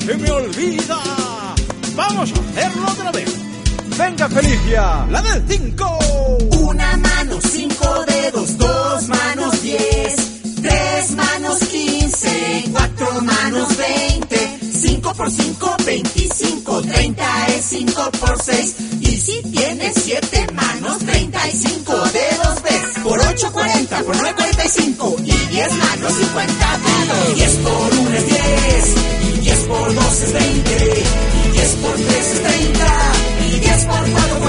se me olvida. Vamos a hacerlo otra vez. Venga, Felicia, la del 5. Una mano, 5 dedos, 2 manos, 10, 3 manos, 15, 4 manos, 20, 5 por 5, 25, 30 es 5 por 6. Y si tienes 7 manos, 35 dedos ves. Por 8, 40, por 9, 45. Y 10 manos, 50 dedos. 10 por 1 es 10. Y 10 por 2 es 20. Y 10 por 3 es 30. Y 10 por 4,